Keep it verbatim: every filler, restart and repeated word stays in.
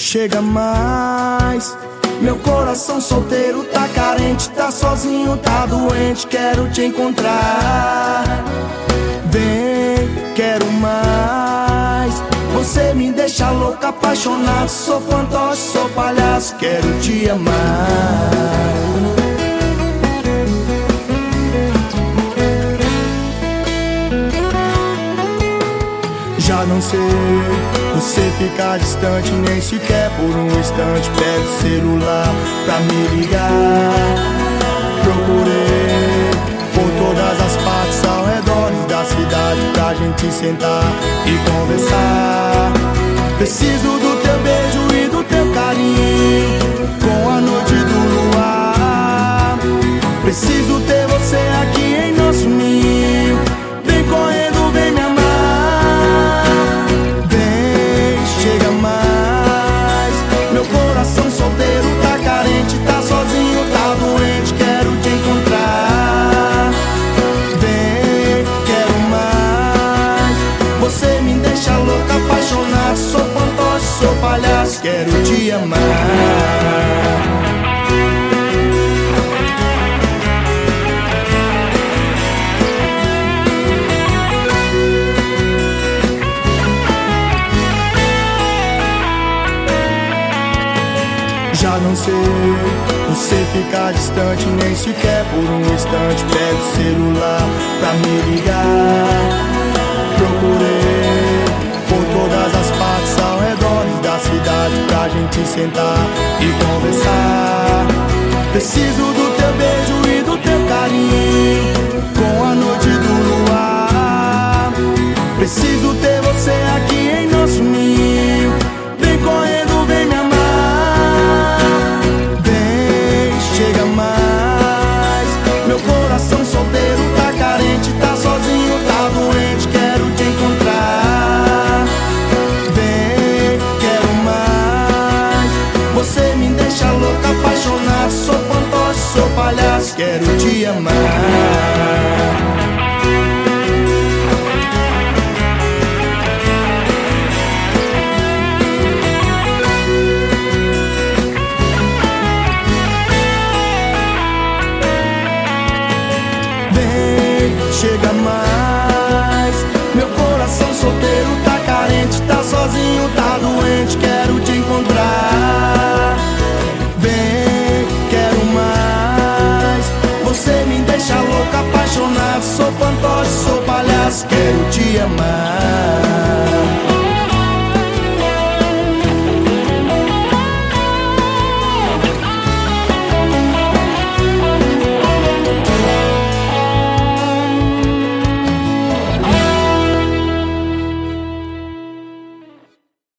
chega mais. Meu coração solteiro tá carente, tá sozinho, tá doente, quero te encontrar. Vem, quero mais. Você me deixa louco, apaixonado, sou fantoche, sou palhaço, quero te amar. Já não sei, você fica distante, nem sequer por um instante pega o celular pra me ligar. Procurei por todas as partes ao redor da cidade pra gente sentar e conversar. Preciso do teu beijo e do teu carinho com a noite do luar. Preciso ter você aqui em nosso ninho. Vem correndo, vem me amar. Coração solteiro tá carente, tá sozinho, tá doente, quero te encontrar. Vem, quero mais. Você me deixa louca, apaixonado, sou fantoche, sou palhaço, quero te amar. Já não sei, você fica distante, nem sequer por um instante pega o celular pra me ligar. Procurei por todas as partes ao redor da cidade pra gente sentar e conversar. Preciso do teu beijo e do teu carinho com a noite do luar. Preciso ter você aqui em nosso ninho. Vem correndo, vem me amar. Chega mais. Meu coração solteiro tá carente, tá sozinho, tá doente, quero te encontrar. Vem, quero mais. Você me deixa louca, apaixonado, sou fantoche, sou palhaço, quero te amar. Chega mais. Meu coração solteiro tá carente, tá sozinho, tá doente, quero te encontrar. Vem, quero mais. Você me deixa louca, apaixonado, sou fantoche, sou palhaço, quero te amar.